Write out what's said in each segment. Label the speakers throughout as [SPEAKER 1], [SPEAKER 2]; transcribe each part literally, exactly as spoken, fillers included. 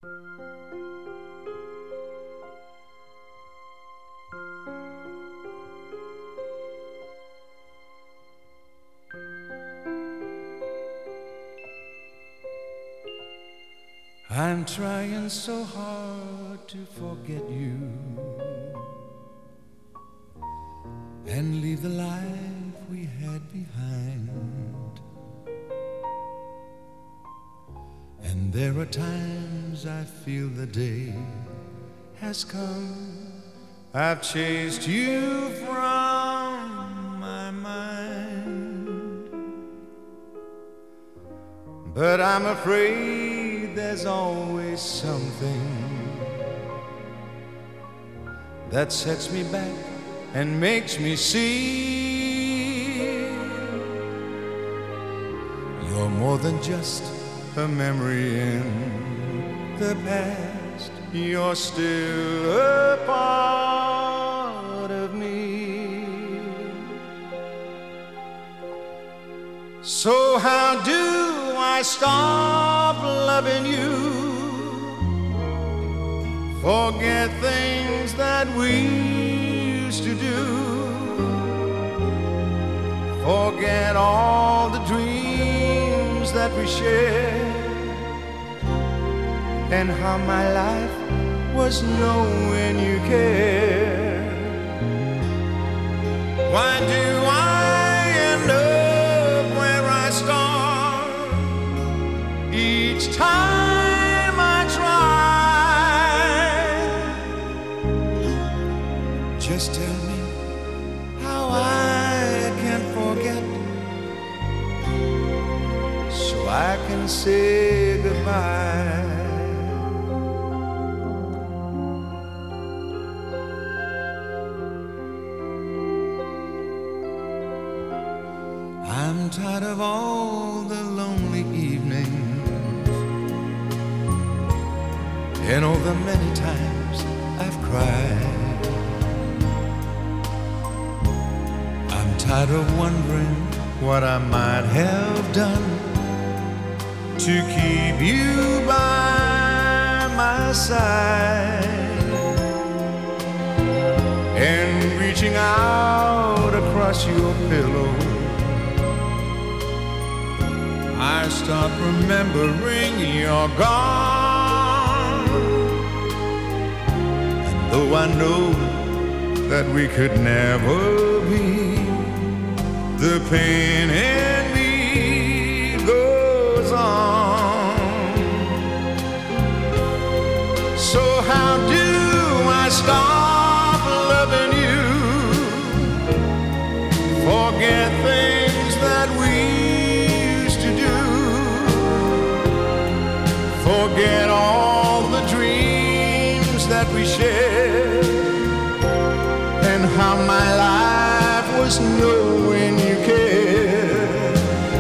[SPEAKER 1] I'm trying so hard to forget you and leave the life we had behind. And there are times I feel the day has come. I've chased you from my mind, but I'm afraid there's always something that sets me back and makes me see you're more than just a memory in the past. You're still a part of me. So how do I stop loving you? Forget things that we used to do. Forget all the dreams that we shared, and how my life was knowing you cared. Why do I end up where I start each time I try? Just tell me how I can forget, so I can say goodbye. I'm tired of all the lonely evenings and all the many times I've cried. I'm tired of wondering what I might have done to keep you by my side, and reaching out across your pillow, I start remembering you're gone. And though I know that we could never be, the pain in me goes on. So how do I stop loving you? Forget things that we forget all the dreams that we shared, and how my life was knowing you cared.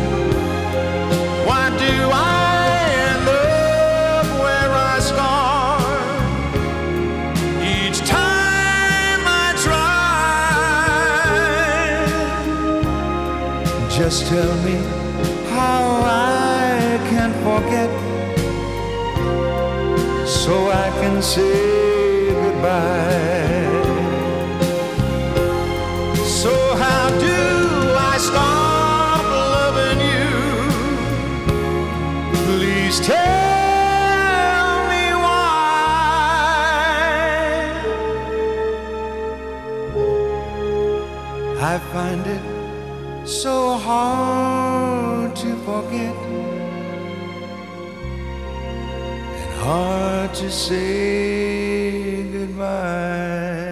[SPEAKER 1] Why do I end up where I start each time I try? Just tell me how I can forget, so I can say goodbye. So how do I stop loving you? Please tell me why. I find it so hard to forget, hard to say goodbye.